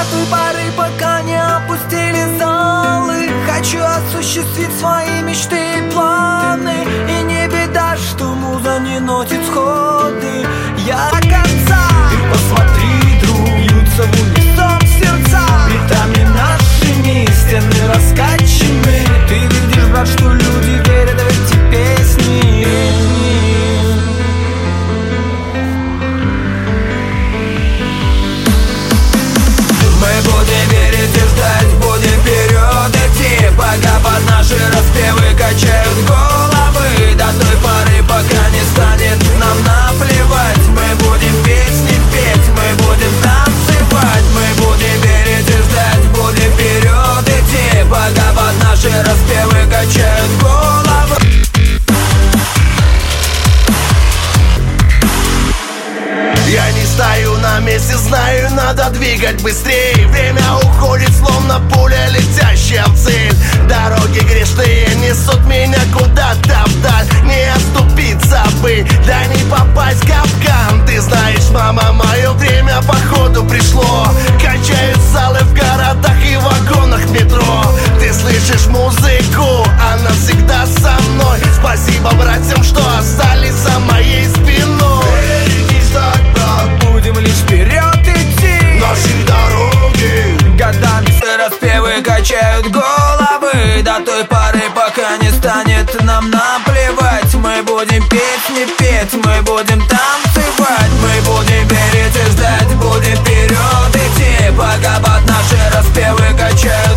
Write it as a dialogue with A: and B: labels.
A: той поры, пока не опустили залы. Хочу осуществить свои мечты и планы. И не беда, что муза не носит сходы. Я до конца. Ты посмотри, друг, бьются в унисон сердца. Ритами нашими стены раскачаны. Ты видишь, брат, что люди верят в эти песни. Мы будем верить и ждать, будем вперед идти, пока под наши распевы качают головы. До той поры, пока не станет нам наплевать. Мы будем песни петь, мы будем танцевать. Мы будем верить и ждать, будем вперед идти, пока под наши распевы качают головы.
B: Я не стою на месте, знаю, надо двигать быстрее. Время уходит, словно пуля, летящая в цель. Дороги грешные несут меня куда-то вдаль. Не оступиться бы, да не попасть в капкан. Ты знаешь, мама, мое время походу пришло. Качают залы в городах и вагонах метро. Ты слышишь музыку, она всегда со мной. Спасибо братьям, что остались за моей спиной.
A: Будем лишь вперед идти.
B: Наши дороги
A: годами все распевы качают головы. До той поры, пока не станет нам наплевать. Мы будем песни петь, мы будем танцевать. Мы будем верить и ждать, будем вперед идти, пока под наши распевы качают